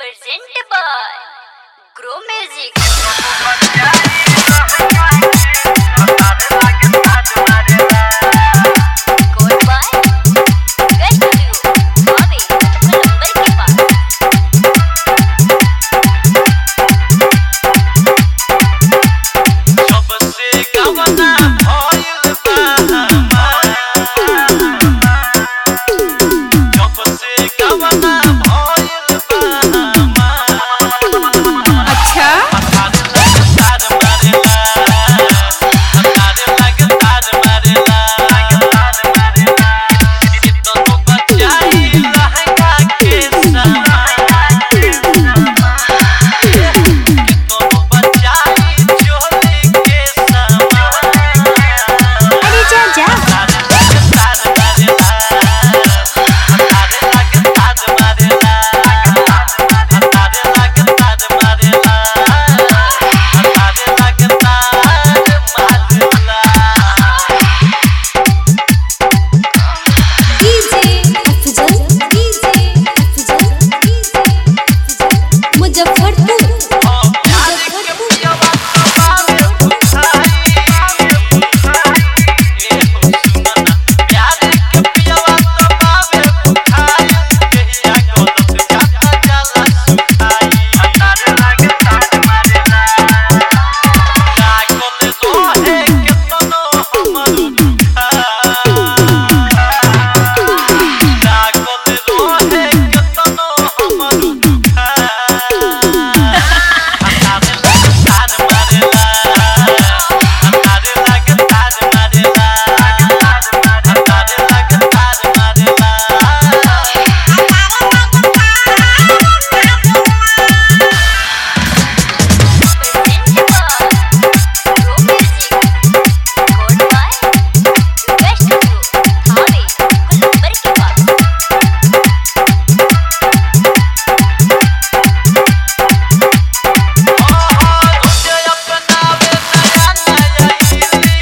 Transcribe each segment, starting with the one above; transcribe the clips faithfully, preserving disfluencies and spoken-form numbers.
Presented by Grow Music. Scored by Best Duo, Bobby, number के पास। सबसे कवना भइल बा सबसे कवना भइल बा अच्छा तार मारेला तार लगे तार मारेला कितनो बचाई लहंगा के सामान कितनो बचाई चोली के सामान अरे जा जा तार मारेला तार लगे तार मारेला तार लगे तार मारेला तार लगे तार मारेला DJ Afzal DJ Afzal DJ Afzal Muzaffarpur प्यार के पियवा तबावे बुझाई ए हो सुना प्यार के पियवा तबावे बुझाई कहिया गलत जाता जाला सुखाई तार लागे तार मारेला लागल रोहे केतनो हमर दुखा लागल रोहे केतनो हमर दुखा तार लगे तार मारेला तार लगे तार मारेला तार लगे तार मारेला Presented by Grow Music. Scored by Best Duo, Bobby, number के पास। तुझे अपनावे नया नया इली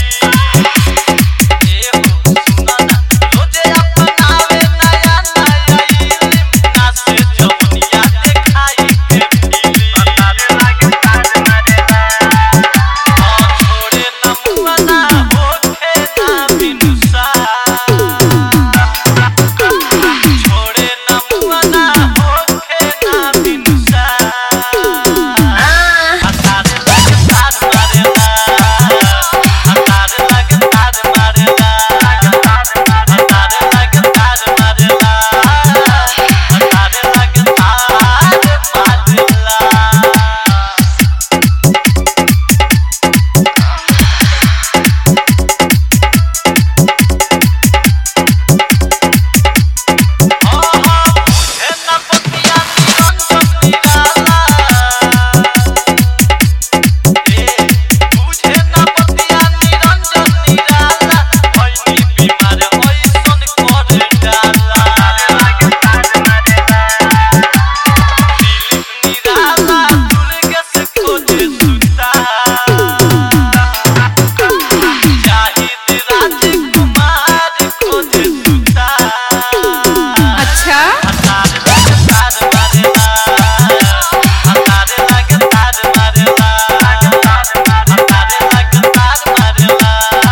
ए हो सुना ना तुझे अपनावे नया नया इली नाचे जवनिया देखाई के पीली तार लागे तार मारेला छोड़े न मुअना होखे ना बिनुसा छोड़े न मुअना होखे ना बिनुसा तार लगे तार मारेला तार लगे तार मारेला तार लगे तार मारेला तार लगे तार मारेला बुझे न बतिया निरंजन निराला बुझे न बतिया निरंजन निराला भइनी बीमार ऐसन कर डाला लागे तार मारेला दिलीप निराला दुर्गेश खोजे सुता जाहिद राजकुमार खोजे सुता अच्छा तार लगे तार मारेला तार लगे तार मारेला तार लगे तार मारेला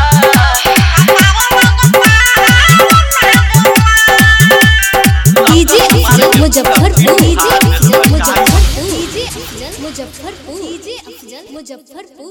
DJ Afzal Muzaffarpur DJ Afzal Muzaffarpur DJ Afzal Muzaffarpur DJ Afzal Muzaffarpur